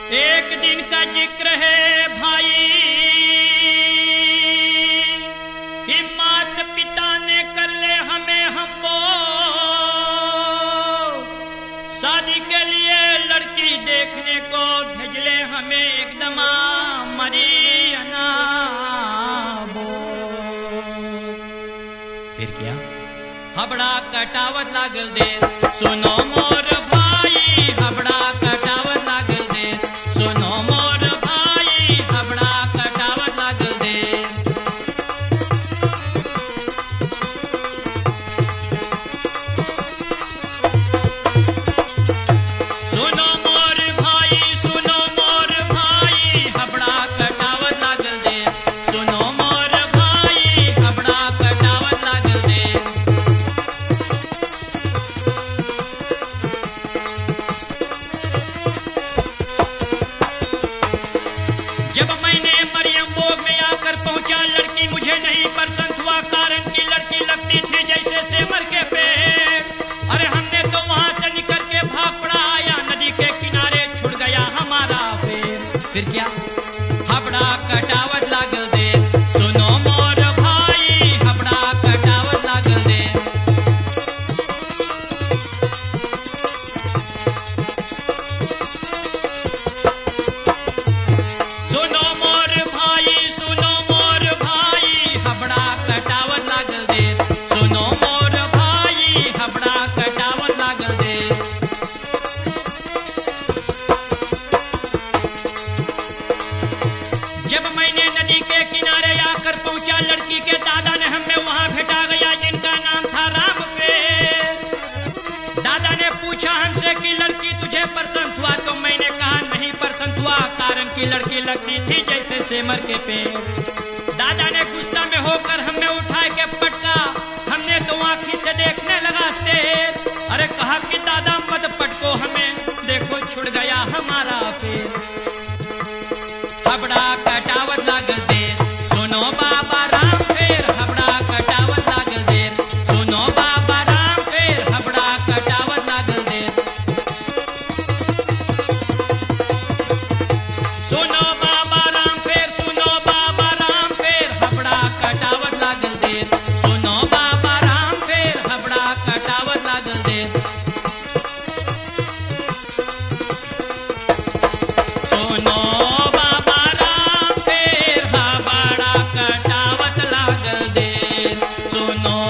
एक दिन का जिक्र है भाई कि मात पिता ने कर ले हमें हमको शादी के लिए लड़की देखने को भेजले हमें एकदम मरी अनाबो। फिर क्या हबड़ा कटावत लागल दे सुनो मोर भाई, हबड़ा कटावत लागल दे सुनो मोर भाई, हबड़ा कटावत लागल दे। सुनो मोर भाई, सुनो मोर भाई, हबड़ा कटावत लागल दे सुनो मोर भाई, हबड़ा कटावत लागल दे। जब मैंने मरियम बोग में आकर पहुंचा, लड़की मुझे नहीं पसंद हुआ, कारण की लड़की लगती थी जैसे सेमर के पेड़। अरे हमने तो वहां से निकल के भाग पड़ा, आया नदी के किनारे छुड़ गया हमारा पेड़। फिर क्या हबड़ा कटावत लागल दे सुनो मोर भाई, हबड़ा कटावत लागल दे। सुनो मोर भाई, सुनो मोर भाई, हबड़ा कटावत लागल दे सुनो मोर भाई, हबड़ा कटावत लागल दे। जब मैंने नदी के किनारे आकर पहुंचा, लड़की के दादा ने हमें वहां भेटा गया जिनका नाम था राम पे। दादा ने पूछा हमसे कि लड़की तुझे पसंद हुआ, तो मैंने कहा नहीं पसंद हुआ, कारण की लड़की लगती थी जैसे सेमर के पेड़। दादा ने गुस्सा में होकर हमें उठा के पटका, हमने तो आंखी से देखने लगा स्टेज। अरे कहा कि दादा मत पटको हमें, देखो छुड़ गया हमारा पेड़। हबड़ा कटावत लागल दे सुनो बाबा राम फेर, हबड़ा कटावत लागल दे सुनो बाबा राम फेर, हबड़ा कटावत लागल दे। सुनो बाबा राम फेर, सुनो बाबा राम फेर, हबड़ा कटावत लागल दे सुनो बाबा राम फेर, हबड़ा कटावत लागल दे। सुनो बाबा राम फेर, हबड़ा कटावत लागल दे सुनो